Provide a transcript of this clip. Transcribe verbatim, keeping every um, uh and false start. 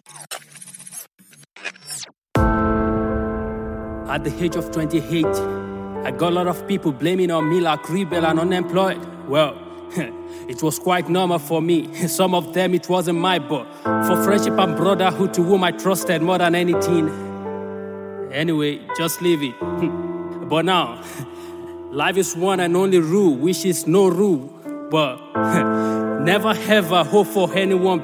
At the age of twenty-eight, I got a lot of people blaming on me like rebel and unemployed. Well, it was quite normal for me. Some of them, it wasn't my but for friendship and brotherhood to whom I trusted more than anything. Anyway, just leave it. But now, life is one and only rule, which is no rule. But never ever hope for anyone